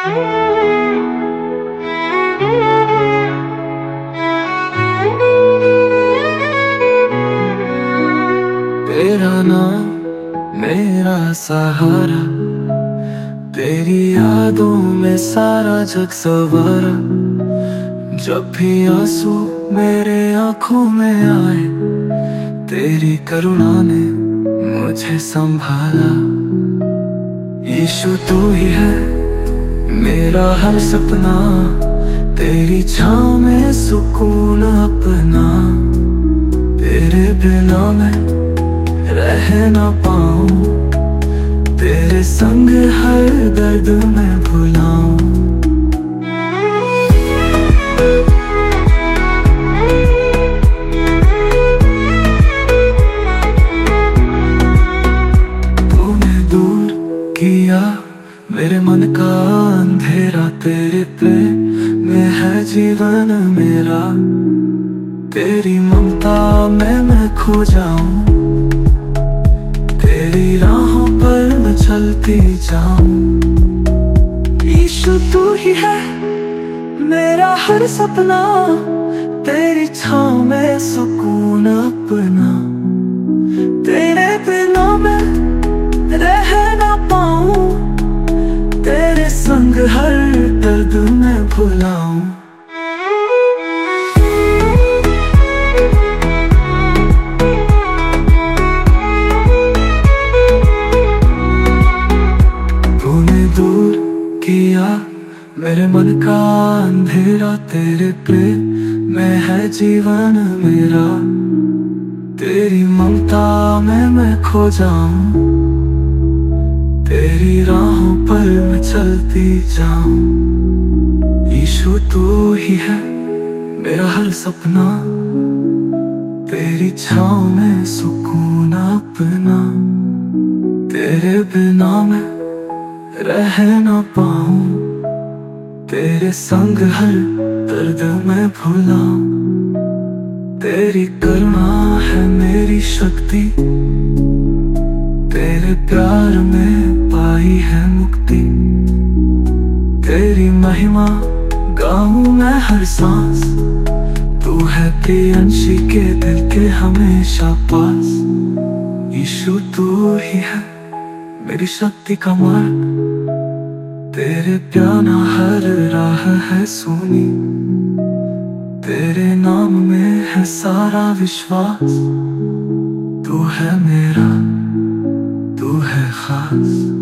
तेरा नाम मेरा सहारा, तेरी यादों में सारा जग सवारा। जब भी आंसू मेरे आंखों में आए, तेरी करुणा ने मुझे संभाला। यीशु तू ही है मेरा हर सपना, तेरी छाँव में सुकून अपना। तेरे बिना मैं रह ना पाऊं, तेरे संग हर दर्द मैं भुलाऊं। तूने दूर किया मेरे मन का अंधेरा, तेरे प्रेम में है जीवन मेरा। तेरी ममता में मैं खो जाऊं, तेरी राहों पर मैं चलती जाऊं। यीशु तू ही है मेरा हर सपना, तेरी छाँव में सुकून अपना। तेरे बिना मैं रह ना पाऊं, तेरे संग हर दर्द मैं भुलाऊं। दूर किया मेरे मन का अंधेरा, तेरे प्रेम में है जीवन मेरा। तेरी ममता में मैं खो जाऊं, तेरी राहों पर मैं चलती जाऊं। यीशु तू ही है मेरा हर सपना, तेरी छाँव में सुकून अपना। तेरे बिना मैं रह ना पाऊं, तेरे संग हर दर्द मैं भुलाऊं। तेरी करुणा है मेरी शक्ति, तेरे प्यार में पाई है मुक्ति। तेरी महिमा गाऊं मैं हर सांस, तू है प्रियंशी के दिल के हमेशा पास। यीशु तू ही है मेरी शक्ति का मार्ग, तेरे प्याना हर राह है सुनी। तेरे नाम में है सारा विश्वास, तू है मेरा, तू है खास।